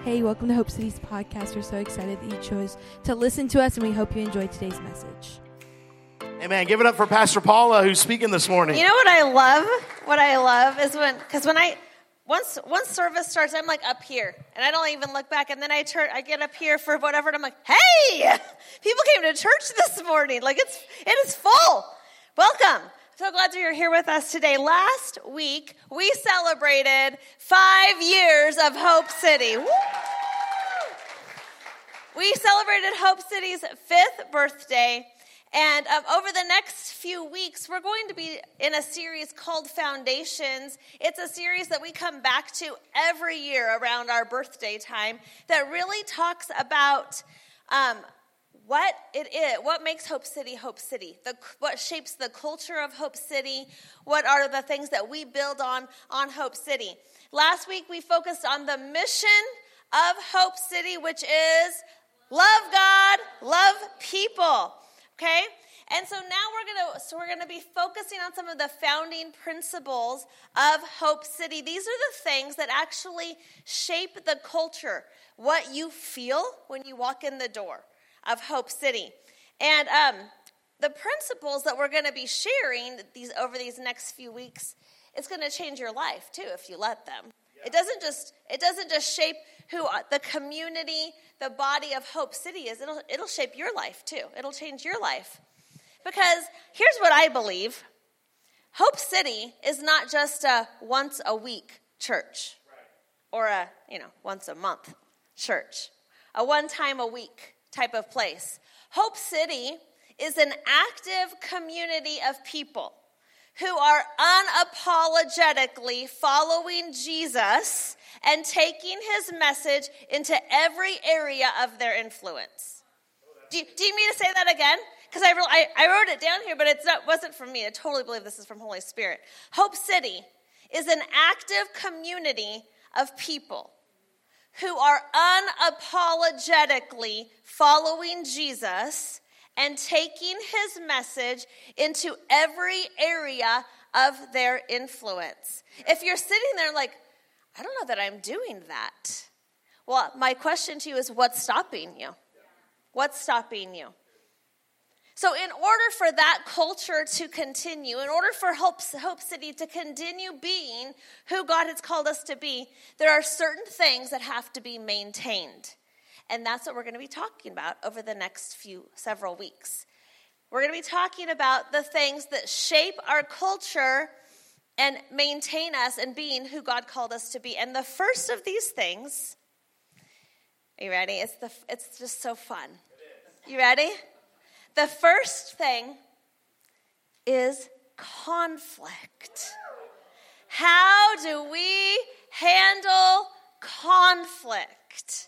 Hey, welcome to Hope City's podcast. We're so excited that you chose to listen to us, and we hope you enjoyed today's message. Amen. Give it up for Pastor Paula, who's speaking this morning. You know what I love? What I love is once service starts, I'm like up here, and I don't even look back, and then I get up here for whatever, and I'm like, hey, people came to church this morning. Like it is full. Welcome. So glad that you're here with us today. Last week, we celebrated 5 years of Hope City. Woo! We celebrated Hope City's 5th birthday. And over the next few weeks, we're going to be in a series called Foundations. It's a series that we come back to every year around our birthday time that really talks about what it is, what makes Hope City, what shapes the culture of Hope City, what are the things that we build on Hope City. Last week, we focused on the mission of Hope City, which is love God, love people. Okay, and so now we're gonna be focusing on some of the founding principles of Hope City. These are the things that actually shape the culture, what you feel when you walk in the door of Hope City. And the principles that we're going to be sharing over these next few weeks, it's going to change your life too if you let them. Yeah. It doesn't just shape who the community, the body of Hope City is. It'll shape your life too. It'll change your life. Because here's what I believe. Hope City is not just a once a week church, or a once a month church, a one time a week type of place. Hope City is an active community of people who are unapologetically following Jesus and taking his message into every area of their influence. Do you need me to say that again? Because I wrote it down here, but it wasn't from me. I totally believe this is from Holy Spirit. Hope City is an active community of people who are unapologetically following Jesus and taking his message into every area of their influence. If you're sitting there like, I don't know that I'm doing that. Well, my question to you is, what's stopping you? What's stopping you? So in order for that culture to continue, in order for Hope City to continue being who God has called us to be, there are certain things that have to be maintained. And that's what we're going to be talking about over the next several weeks. We're going to be talking about the things that shape our culture and maintain us in being who God called us to be. And the first of these things, are you ready? It's just so fun. You ready? The first thing is conflict. How do we handle conflict?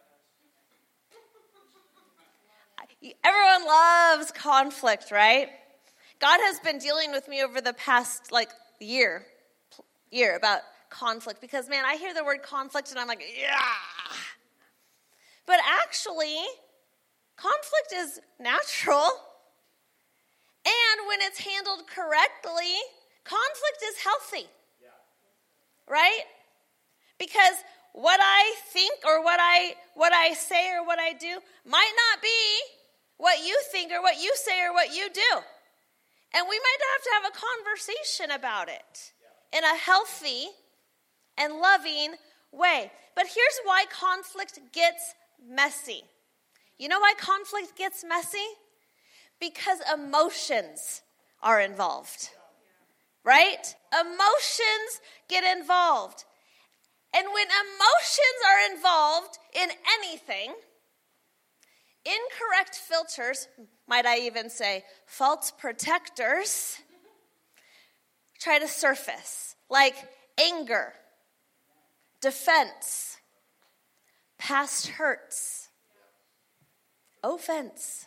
Everyone loves conflict, right? God has been dealing with me over the past year about conflict because, man, I hear the word conflict and I'm like, yeah. But actually, conflict is natural, and when it's handled correctly, conflict is healthy, right? Because what I think or what I say or what I do might not be what you think or what you say or what you do, and we might have a conversation about it in a healthy and loving way. But here's why conflict gets messy. You know why conflict gets messy? Because emotions are involved, right? Emotions get involved. And when emotions are involved in anything, incorrect filters, might I even say false protectors, try to surface, like anger, defense, past hurts, offense.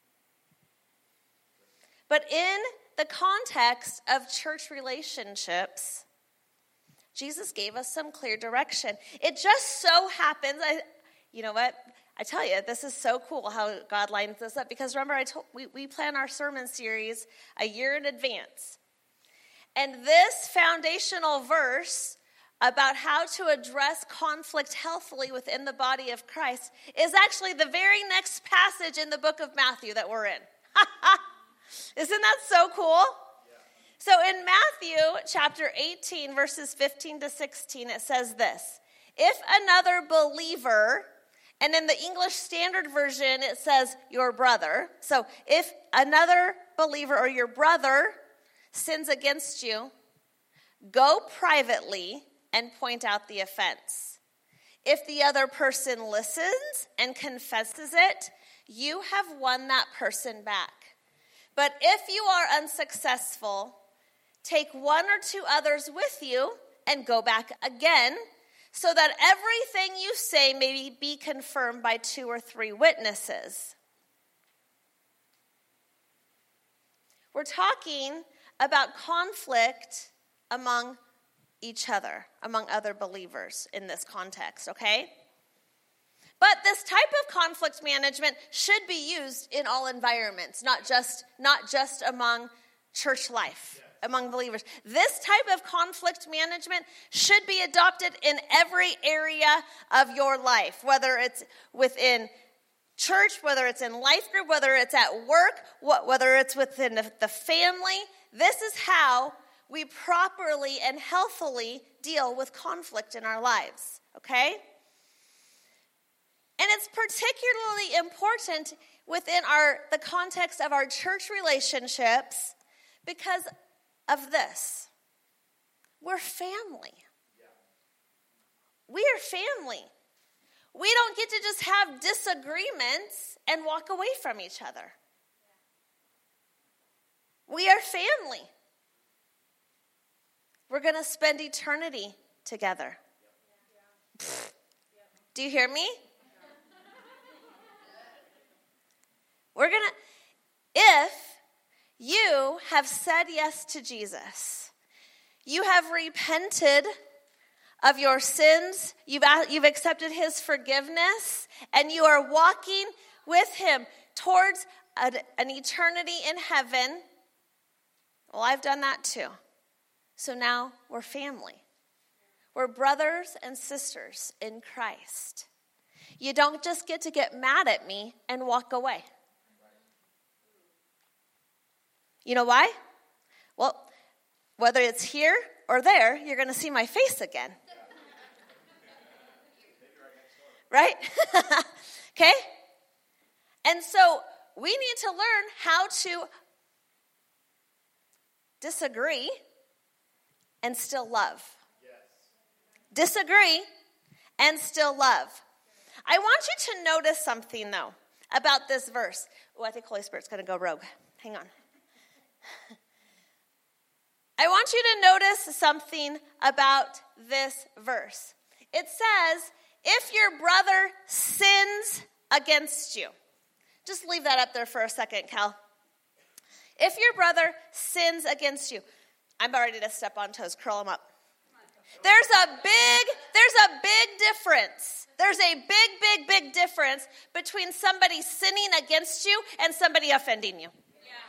But in the context of church relationships, Jesus gave us some clear direction. It just so happens, you know what? I tell you, this is so cool how God lines this up. Because remember, we plan our sermon series a year in advance. And this foundational verse about how to address conflict healthily within the body of Christ is actually the very next passage in the book of Matthew that we're in. Isn't that so cool? So in Matthew chapter 18, verses 15 to 16, it says this: if another believer, and in the English Standard Version, it says your brother. So if another believer or your brother sins against you, go privately and point out the offense. If the other person listens and confesses it, you have won that person back. But if you are unsuccessful, take one or two others with you and go back again, so that everything you say may be confirmed by 2 or 3 witnesses. We're talking about conflict among each other, among other believers in this context, okay? But this type of conflict management should be used in all environments, not just among church life, among believers. This type of conflict management should be adopted in every area of your life, whether it's within church, whether it's in life group, whether it's at work, whether it's within the family. This is how we properly and healthily deal with conflict in our lives, okay? And it's particularly important within the context of our church relationships because of this. We're family. We are family. We don't get to just have disagreements and walk away from each other. We are family. We're going to spend eternity together. Do you hear me? If you have said yes to Jesus, you have repented of your sins, you've accepted his forgiveness, and you are walking with him towards an eternity in heaven. Well, I've done that too. So now we're family. We're brothers and sisters in Christ. You don't just get to get mad at me and walk away. You know why? Well, whether it's here or there, you're going to see my face again. Right? Okay? And so we need to learn how to disagree and still love. Disagree and still love. I want you to notice something, though, about this verse. Oh, I think Holy Spirit's going to go rogue. Hang on. I want you to notice something about this verse. It says, if your brother sins against you. Just leave that up there for a second, Cal. If your brother sins against you. I'm about ready to step on toes. Curl them up. There's a big difference. There's a big difference between somebody sinning against you and somebody offending you.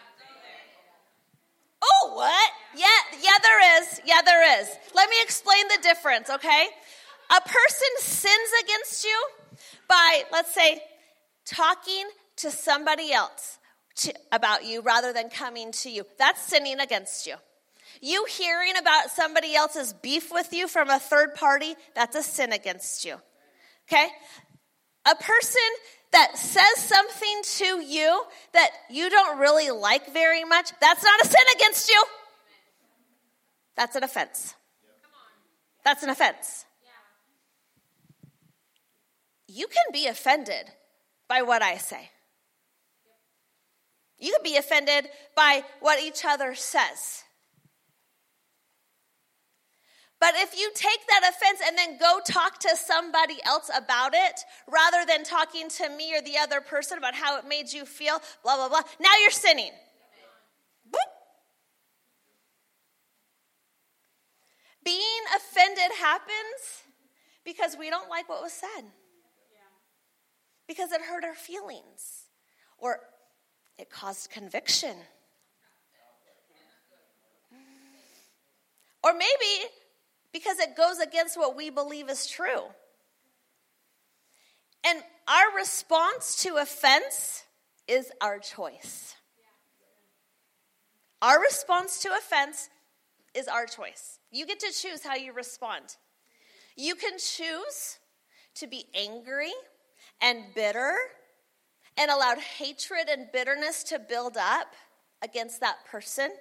Oh, what? Yeah, there is. Yeah, there is. Let me explain the difference, okay? A person sins against you by, let's say, talking to somebody else about you rather than coming to you. That's sinning against you. You hearing about somebody else's beef with you from a third party, that's a sin against you. Okay? A person that says something to you that you don't really like very much, that's not a sin against you. That's an offense. That's an offense. You can be offended by what I say. You can be offended by what each other says. But if you take that offense and then go talk to somebody else about it, rather than talking to me or the other person about how it made you feel, blah, blah, blah, now you're sinning. Boop. Being offended happens because we don't like what was said. Because it hurt our feelings. Or it caused conviction. Or maybe because it goes against what we believe is true. And our response to offense is our choice. Our response to offense is our choice. You get to choose how you respond. You can choose to be angry and bitter and allow hatred and bitterness to build up against that person.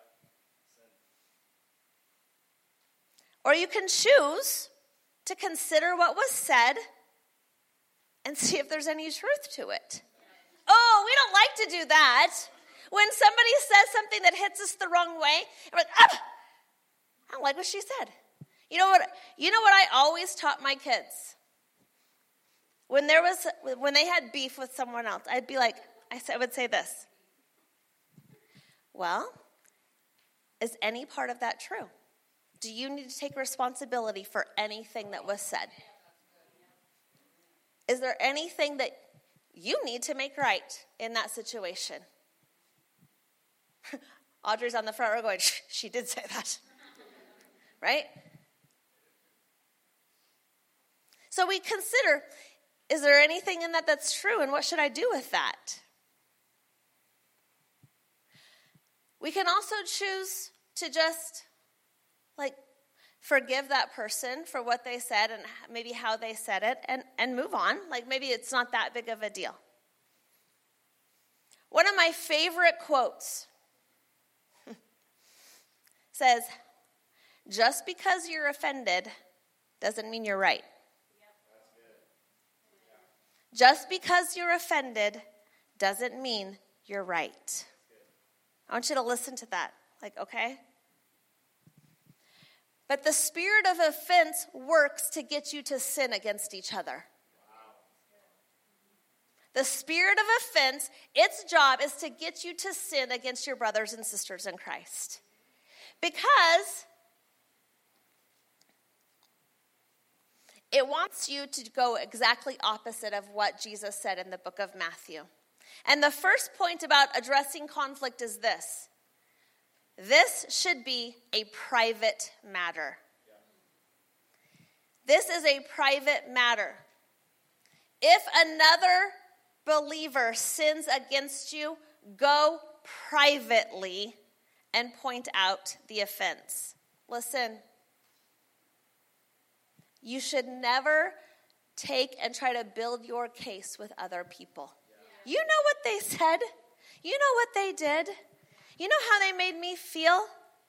Or you can choose to consider what was said and see if there's any truth to it. Oh, we don't like to do that. When somebody says something that hits us the wrong way, we're like, I don't like what she said. You know what I always taught my kids? When they had beef with someone else, I would say this. Well, is any part of that true? Do you need to take responsibility for anything that was said? Is there anything that you need to make right in that situation? Audrey's on the front row going, she did say that. Right? So we consider, is there anything in that that's true, and what should I do with that? We can also choose to just forgive that person for what they said and maybe how they said it and move on. Maybe it's not that big of a deal. One of my favorite quotes says, just because you're offended doesn't mean you're right. Just because you're offended doesn't mean you're right. I want you to listen to that. Okay? But the spirit of offense works to get you to sin against each other. The spirit of offense, its job is to get you to sin against your brothers and sisters in Christ. Because it wants you to go exactly opposite of what Jesus said in the book of Matthew. And the first point about addressing conflict is this. This should be a private matter. This is a private matter. If another believer sins against you, go privately and point out the offense. Listen, you should never take and try to build your case with other people. You know what they said. You know what they did. You know how they made me feel?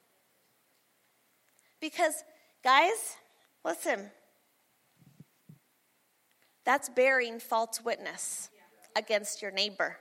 Because, guys, listen. That's bearing false witness against your neighbor.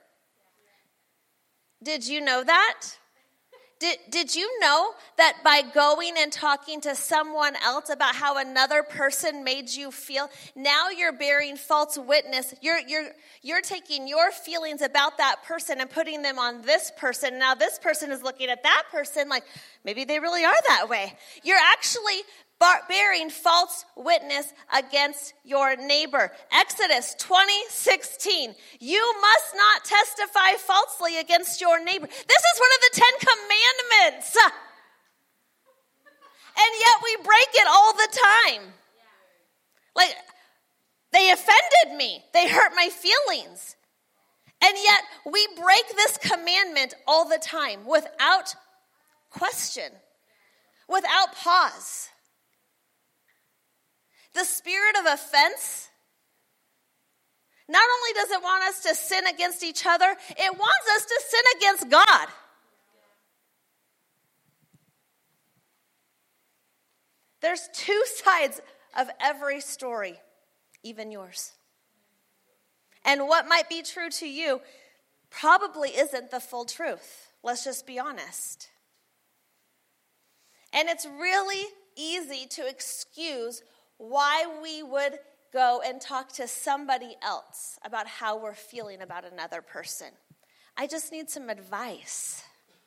Did you know that? Did you know that by going and talking to someone else about how another person made you feel, now you're bearing false witness. You're taking your feelings about that person and putting them on this person. Now this person is looking at that person like maybe they really are that way. You're actually bearing false witness against your neighbor. Exodus 20:16. You must not testify falsely against your neighbor. This is one of the 10 Commandments. And yet we break it all the time. They offended me. They hurt my feelings. And yet we break this commandment all the time without question, without pause. The spirit of offense, not only does it want us to sin against each other, it wants us to sin against God. There's two sides of every story, even yours. And what might be true to you probably isn't the full truth. Let's just be honest. And it's really easy to excuse why we would go and talk to somebody else about how we're feeling about another person. I just need some advice.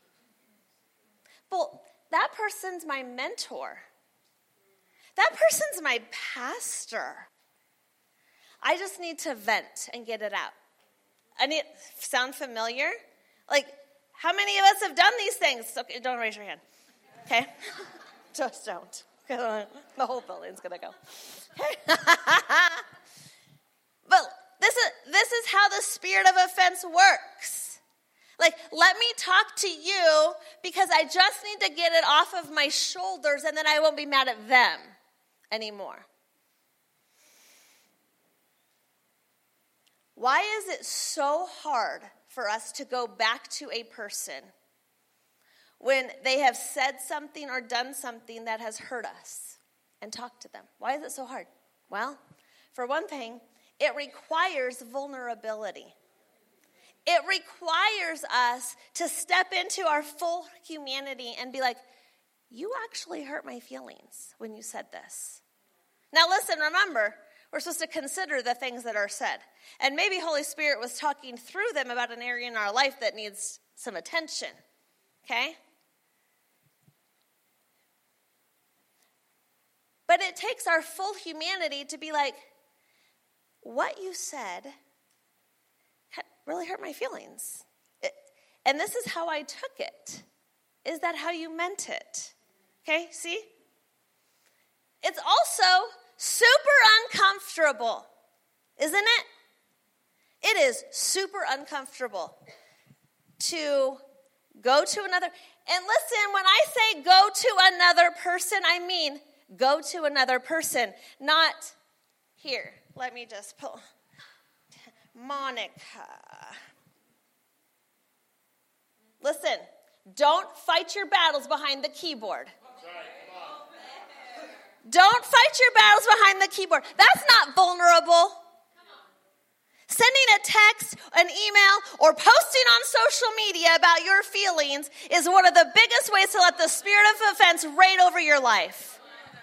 Well, that person's my mentor. That person's my pastor. I just need to vent and get it out. Sound familiar? How many of us have done these things? Okay, don't raise your hand. Okay? Just don't. The whole building's going to go. But this is how the spirit of offense works. Like, let me talk to you because I just need to get it off of my shoulders, and then I won't be mad at them anymore. Why is it so hard for us to go back to a person when they have said something or done something that has hurt us and talk to them? Why is it so hard? Well, for one thing, it requires vulnerability. It requires us to step into our full humanity and be like, you actually hurt my feelings when you said this. Now listen, remember, we're supposed to consider the things that are said. And maybe Holy Spirit was talking through them about an area in our life that needs some attention. Okay? But it takes our full humanity to be like, what you said really hurt my feelings. And this is how I took it. Is that how you meant it? Okay, see? It's also super uncomfortable, isn't it? It is super uncomfortable to go to another. And listen, when I say go to another person, I mean go to another person, not here. Let me just pull. Monica. Listen, don't fight your battles behind the keyboard. Don't fight your battles behind the keyboard. That's not vulnerable. Sending a text, an email, or posting on social media about your feelings is one of the biggest ways to let the spirit of offense reign over your life.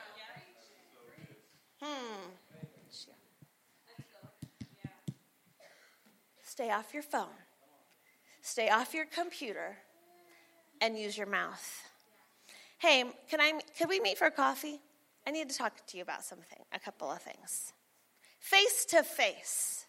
Stay off your phone. Stay off your computer and use your mouth. Hey, can we meet for coffee? I need to talk to you about something, a couple of things. Face to face.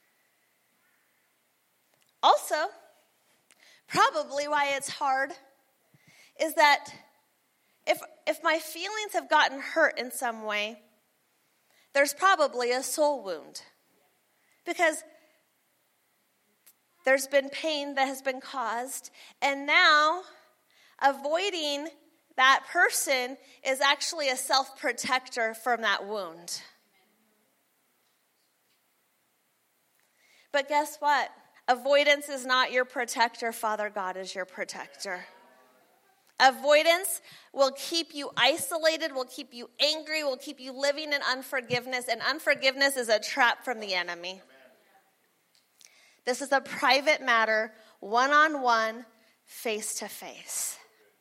Also, probably why it's hard is that if my feelings have gotten hurt in some way, there's probably a soul wound. Because there's been pain that has been caused, and now avoiding that person is actually a self-protector from that wound. But guess what? Avoidance is not your protector. Father God is your protector. Avoidance will keep you isolated, will keep you angry, will keep you living in unforgiveness, and unforgiveness is a trap from the enemy. This is a private matter, one-on-one, face-to-face.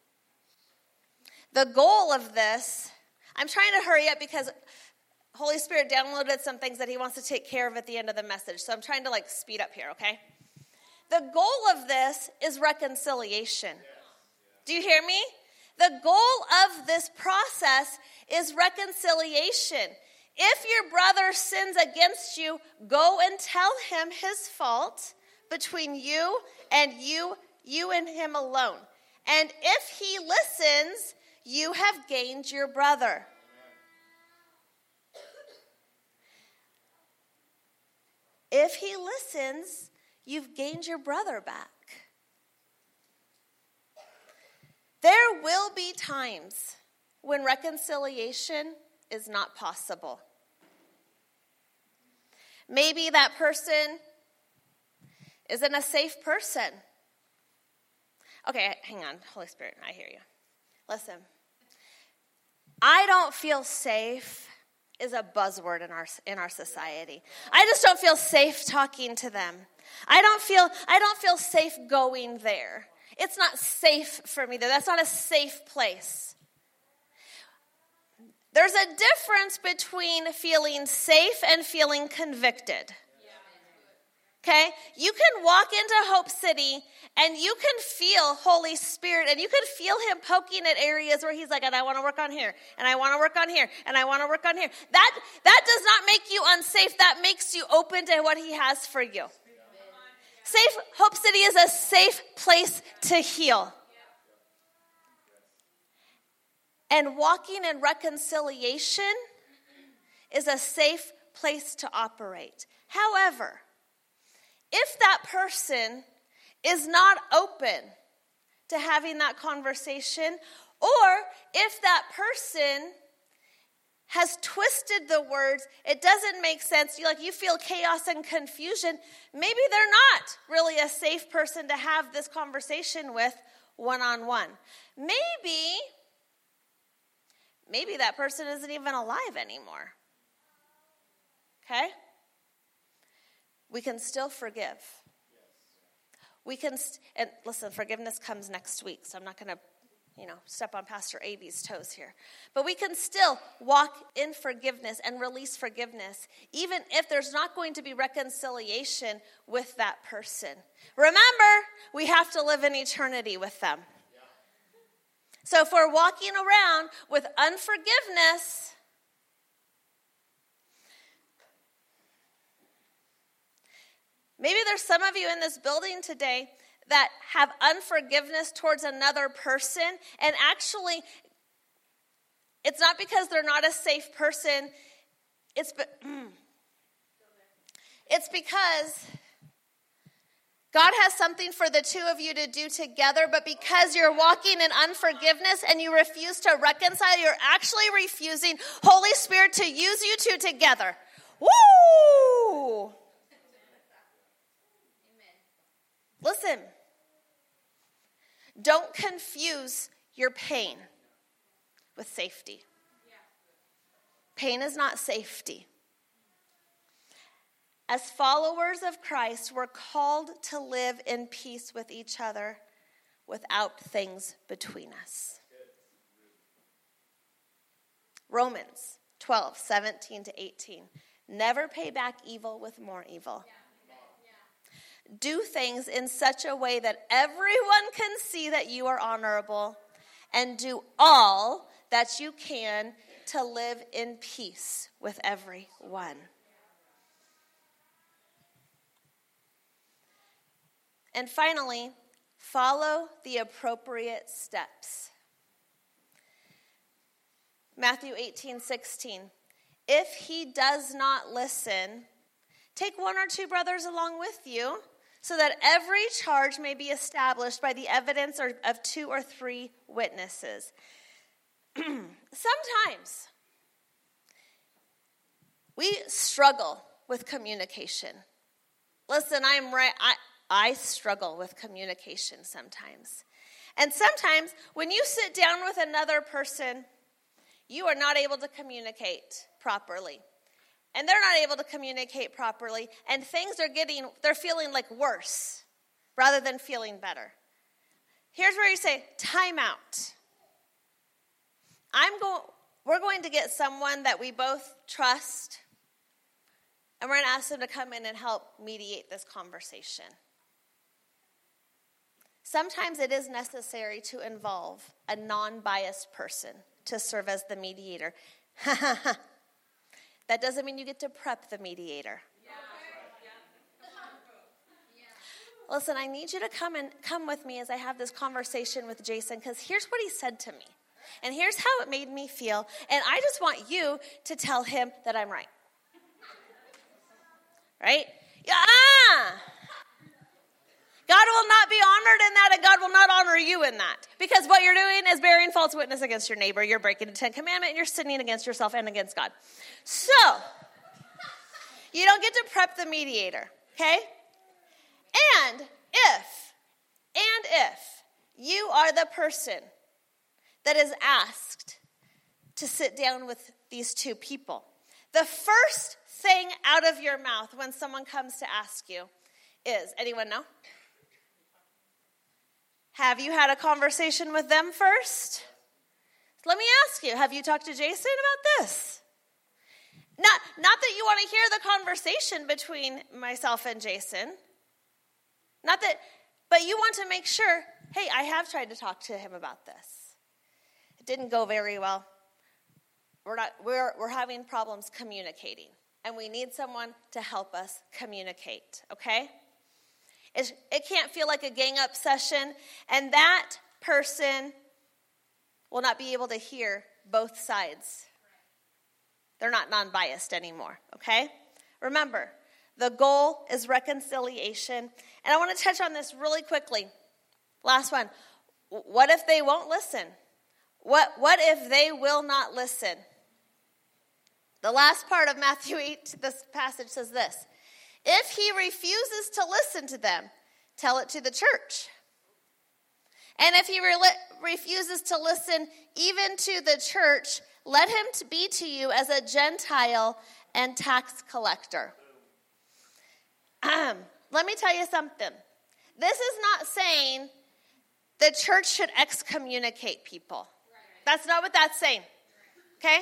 The goal of this, I'm trying to hurry up because Holy Spirit downloaded some things that he wants to take care of at the end of the message. So I'm trying to speed up here, okay? The goal of this is reconciliation. Do you hear me? The goal of this process is reconciliation. If your brother sins against you, go and tell him his fault between you and him alone. And if he listens, you have gained your brother. If he listens, you've gained your brother back. There will be times when reconciliation is not possible. Maybe that person isn't a safe person. Okay, hang on, Holy Spirit, I hear you. Listen, I don't feel safe is a buzzword in our society. I just don't feel safe talking to them. I don't feel safe going there. It's not safe for me there. That's not a safe place. There's a difference between feeling safe and feeling convicted. Okay? You can walk into Hope City and you can feel Holy Spirit and you can feel him poking at areas where he's like, and I want to work on here, and I want to work on here, and I want to work on here. That does not make you unsafe. That makes you open to what he has for you. Safe Hope City is a safe place to heal. And walking in reconciliation is a safe place to operate. However, if that person is not open to having that conversation, or if that person has twisted the words, it doesn't make sense, you feel chaos and confusion, maybe they're not really a safe person to have this conversation with one-on-one. Maybe that person isn't even alive anymore. Okay? We can still forgive. And listen, forgiveness comes next week, so I'm not going to step on Pastor A.B.'s toes here. But we can still walk in forgiveness and release forgiveness, even if there's not going to be reconciliation with that person. Remember, we have to live in eternity with them. So if we're walking around with unforgiveness, maybe there's some of you in this building today that have unforgiveness towards another person, and actually, it's not because they're not a safe person. It's because God has something for the two of you to do together, but because you're walking in unforgiveness and you refuse to reconcile, you're actually refusing Holy Spirit to use you two together. Woo! Listen, don't confuse your pain with safety. Pain is not safety. As followers of Christ, we're called to live in peace with each other without things between us. Romans 12:17-18. Never pay back evil with more evil. Do things in such a way that everyone can see that you are honorable, and do all that you can to live in peace with everyone. And finally, follow the appropriate steps. Matthew 18:16. If he does not listen, take one or two brothers along with you, so that every charge may be established by the evidence of two or three witnesses. Sometimes we struggle with communication. Listen, I'm right. I struggle with communication sometimes. And sometimes when you sit down with another person, you are not able to communicate properly. And they're not able to communicate properly, and things they're feeling like worse rather than feeling better. Here's where you say, time out. We're going to get someone that we both trust, and we're going to ask them to come in and help mediate this conversation. Sometimes it is necessary to involve a non-biased person to serve as the mediator. That doesn't mean you get to prep the mediator. Listen, I need you to come with me as I have this conversation with Jason, because here's what he said to me. And here's how it made me feel. And I just want you to tell him that I'm right. Right? God will not be honored in that, and God will not honor you in that. Because what you're doing is bearing false witness against your neighbor. You're breaking the 10 Commandments, and you're sinning against yourself and against God. So, you don't get to prep the mediator, okay? And if you are the person that is asked to sit down with these two people, the first thing out of your mouth when someone comes to ask you is, anyone know? Have you had a conversation with them first? Let me ask you, have you talked to Jason about this? Not that you want to hear the conversation between myself and Jason. But you want to make sure, hey, I have tried to talk to him about this. It didn't go very well. We're having problems communicating, and we need someone to help us communicate, okay? It can't feel like a gang up session, and that person will not be able to hear both sides. They're not non-biased anymore, okay? Remember, the goal is reconciliation. And I want to touch on this really quickly. Last one. What if they won't listen? What if they will not listen? The last part of Matthew 8, this passage says this. If he refuses to listen to them, tell it to the church. And if he refuses to listen even to the church, let him be to you as a Gentile and tax collector. Let me tell you something. This is not saying the church should excommunicate people. That's not what that's saying. Okay?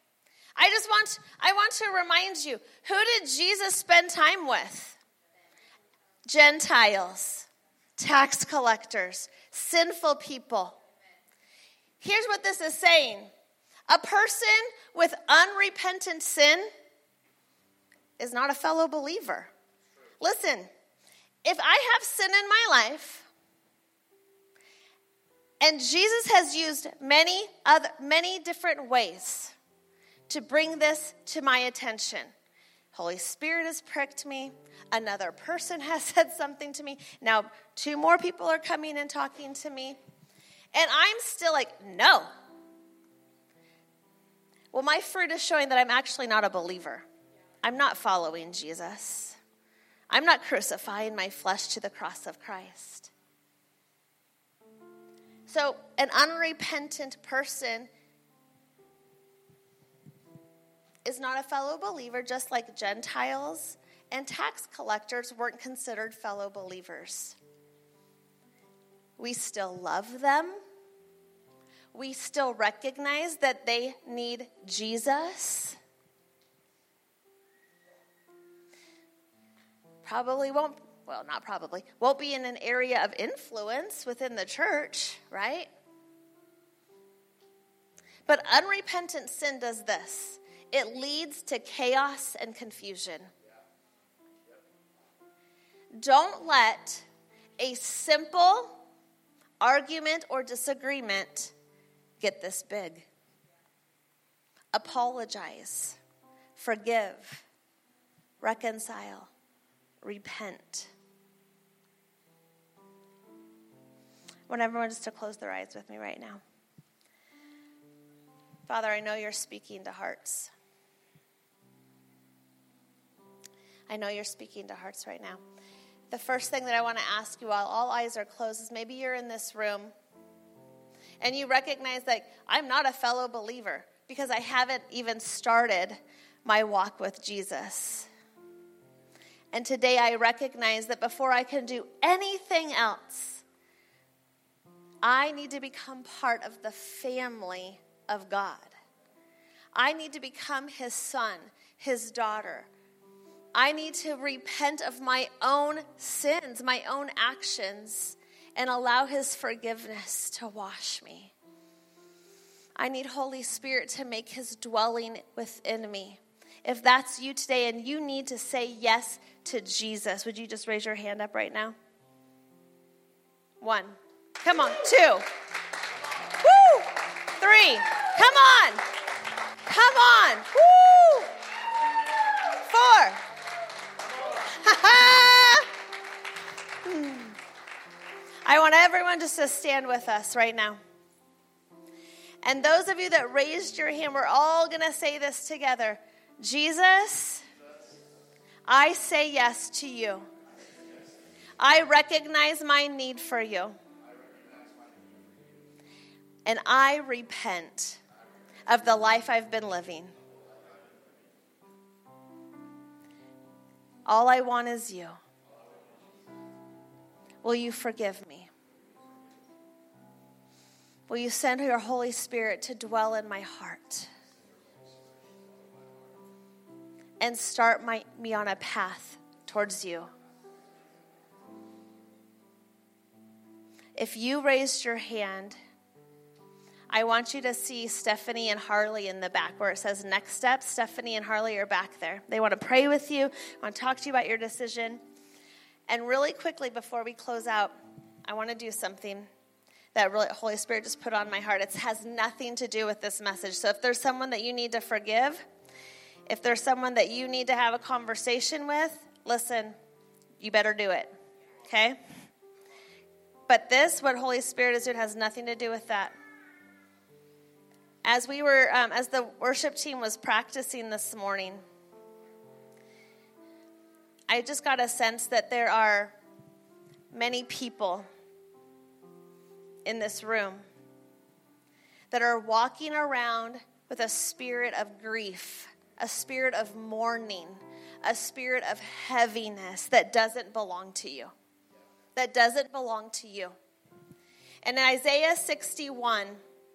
I want to remind you, who did Jesus spend time with? Gentiles, tax collectors, sinful people. Here's what this is saying. A person with unrepentant sin is not a fellow believer. Listen, if I have sin in my life, and Jesus has used many different ways to bring this to my attention. Holy Spirit has pricked me. Another person has said something to me. Now 2 more people are coming and talking to me. And I'm still like, no. Well, my fruit is showing that I'm actually not a believer. I'm not following Jesus. I'm not crucifying my flesh to the cross of Christ. So an unrepentant person is not a fellow believer, just like Gentiles and tax collectors weren't considered fellow believers. We still love them. We still recognize that they need Jesus. Won't be in an area of influence within the church, right? But unrepentant sin does this. It leads to chaos and confusion. Don't let a simple argument or disagreement get this big. Apologize, forgive, reconcile, repent. I want everyone just to close their eyes with me right now. Father, I know you're speaking to hearts. I know you're speaking to hearts right now. The first thing that I want to ask you while all eyes are closed is maybe you're in this room and you recognize that I'm not a fellow believer because I haven't even started my walk with Jesus. And today I recognize that before I can do anything else, I need to become part of the family of God. I need to become his son, his daughter. I need to repent of my own sins, my own actions, and allow his forgiveness to wash me. I need Holy Spirit to make his dwelling within me. If that's you today and you need to say yes to Jesus, would you just raise your hand up right now? 1. Come on. 2. Woo! 3. Come on. Come on. Woo! 4. I want everyone just to stand with us right now. And those of you that raised your hand, we're all going to say this together. Jesus, I say yes to you. I recognize my need for you. And I repent of the life I've been living. All I want is you. Will you forgive me? Will you send your Holy Spirit to dwell in my heart and start me on a path towards you? If you raised your hand, I want you to see Stephanie and Harley in the back where it says next step. Stephanie and Harley are back there. They want to pray with you, want to talk to you about your decision. And really quickly before we close out, I want to do something. that really Holy Spirit just put on my heart. It has nothing to do with this message. So if there's someone that you need to forgive, if there's someone that you need to have a conversation with, listen, you better do it, okay? But this, what Holy Spirit is doing, has nothing to do with that. As we were, as the worship team was practicing this morning, I just got a sense that there are many people in this room that are walking around with a spirit of grief, a spirit of mourning, a spirit of heaviness that doesn't belong to you. That doesn't belong to you. And in Isaiah 61,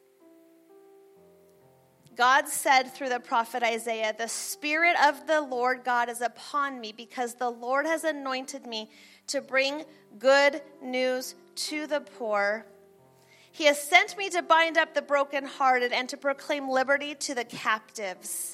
God said through the prophet Isaiah, "The Spirit of the Lord God is upon me, because the Lord has anointed me to bring good news to the poor. He has sent me to bind up the brokenhearted and to proclaim liberty to the captives,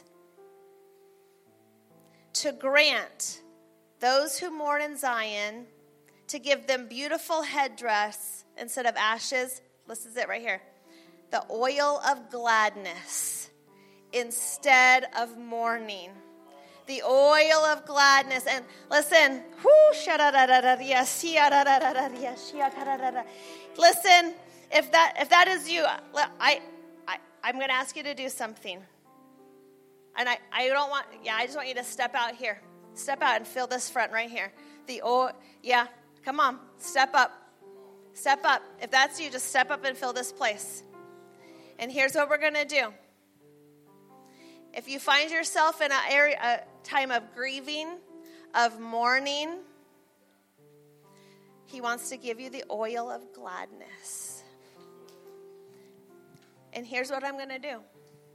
to grant those who mourn in Zion, to give them beautiful headdress instead of ashes." This is it right here. "The oil of gladness instead of mourning." The oil of gladness. And listen, listen, if that is you, I'm going to ask you to do something. And I just want you to step out here. Step out and fill this front right here. Come on, step up. Step up. If that's you, just step up and fill this place. And here's what we're going to do. If you find yourself in a time of grieving, of mourning, He wants to give you the oil of gladness. And here's what I'm going to do.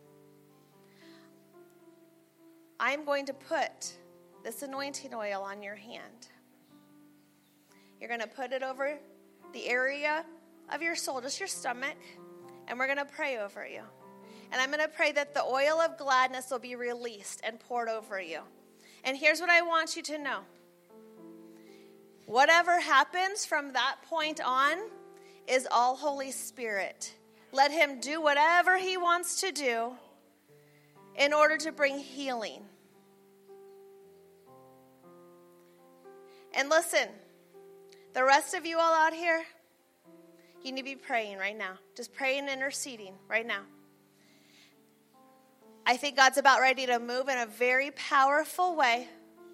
I'm going to put this anointing oil on your hand. You're going to put it over the area of your soul, just your stomach, and we're going to pray over you. And I'm going to pray that the oil of gladness will be released and poured over you. And here's what I want you to know. Whatever happens from that point on is all Holy Spirit. Let Him do whatever He wants to do in order to bring healing. And listen, the rest of you all out here, you need to be praying right now. Just praying and interceding right now. I think God's about ready to move in a very powerful way.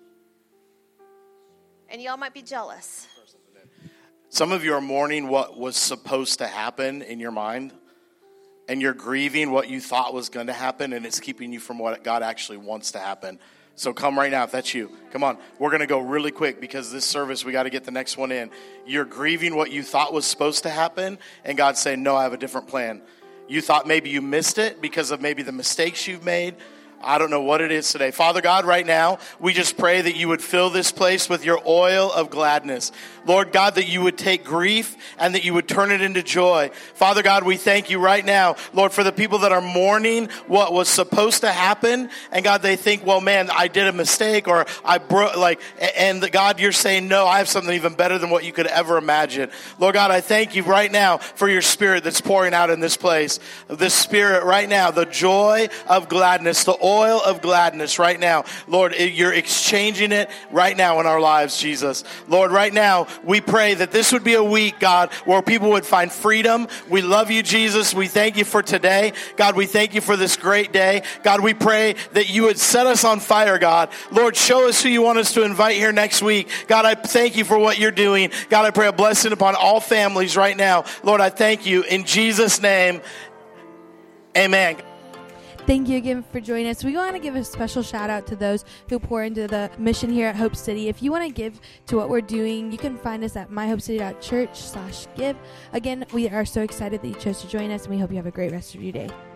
And y'all might be jealous. Some of you are mourning what was supposed to happen in your mind. And you're grieving what you thought was going to happen. And it's keeping you from what God actually wants to happen. So come right now if that's you. Come on. We're going to go really quick because this service, we got to get the next one in. You're grieving what you thought was supposed to happen. And God's saying, no, I have a different plan. You thought maybe you missed it because of maybe the mistakes you've made. I don't know what it is today. Father God, right now, we just pray that you would fill this place with your oil of gladness. Lord God, that you would take grief and that you would turn it into joy. Father God, we thank you right now, Lord, for the people that are mourning what was supposed to happen. And God, they think, well, man, I did a mistake or I broke, and God, you're saying, no, I have something even better than what you could ever imagine. Lord God, I thank you right now for your spirit that's pouring out in this place. This spirit right now, the joy of gladness, the oil of gladness right now. Lord, you're exchanging it right now in our lives, Jesus. Lord, right now, we pray that this would be a week, God, where people would find freedom. We love you, Jesus. We thank you for today. God, we thank you for this great day. God, we pray that you would set us on fire, God. Lord, show us who you want us to invite here next week. God, I thank you for what you're doing. God, I pray a blessing upon all families right now. Lord, I thank you in Jesus' name. Amen. Thank you again for joining us. We want to give a special shout out to those who pour into the mission here at Hope City. If you want to give to what we're doing, you can find us at myhopecity.church/give. Again, we are so excited that you chose to join us, and we hope you have a great rest of your day.